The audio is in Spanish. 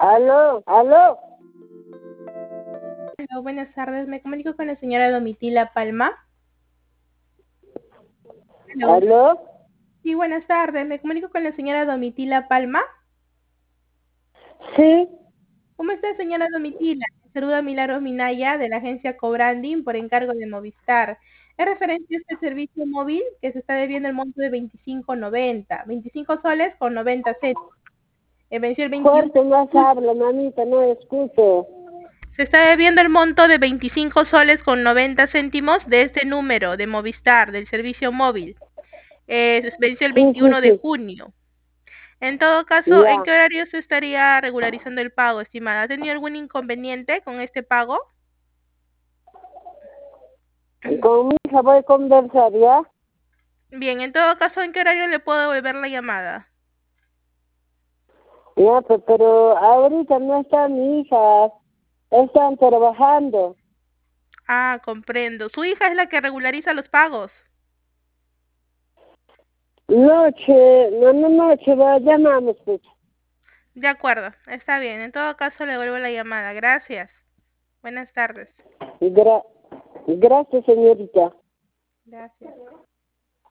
Aló, aló, Hola, buenas tardes. Me comunico con la señora Domitila Palma. Hello. aló, Sí, buenas tardes. Me comunico con la señora Domitila Palma. sí, ¿Cómo está, señora Domitila? Me saluda Milagros Minaya de la agencia Cobranding por encargo de Movistar. Es referente a este servicio móvil que se está debiendo el monto de 25.90, 25 soles con 90 céntimos. Venció el 21 fuerte más de julio. habla, mamita, no escucho. Se está debiendo el monto de 25 soles con 90 céntimos de este número de Movistar, del servicio móvil. Venció el Sí, sí, 21 de sí, junio. En todo caso, ¿en ya. qué horario se estaría regularizando el pago, estimada? ¿Ha tenido algún inconveniente con este pago? Con mi hija voy a conversar, ¿ya? Bien, en todo caso, ¿en qué horario le puedo devolver la llamada? Ya, pero ahorita no está mi hija, están trabajando. Ah, comprendo. Su hija es la que regulariza los pagos. Noche, no, noche, llamamos, pues. De acuerdo, está bien. En todo caso, le devuelvo la llamada. Gracias. Buenas tardes. Gra- Gracias, señorita. Gracias.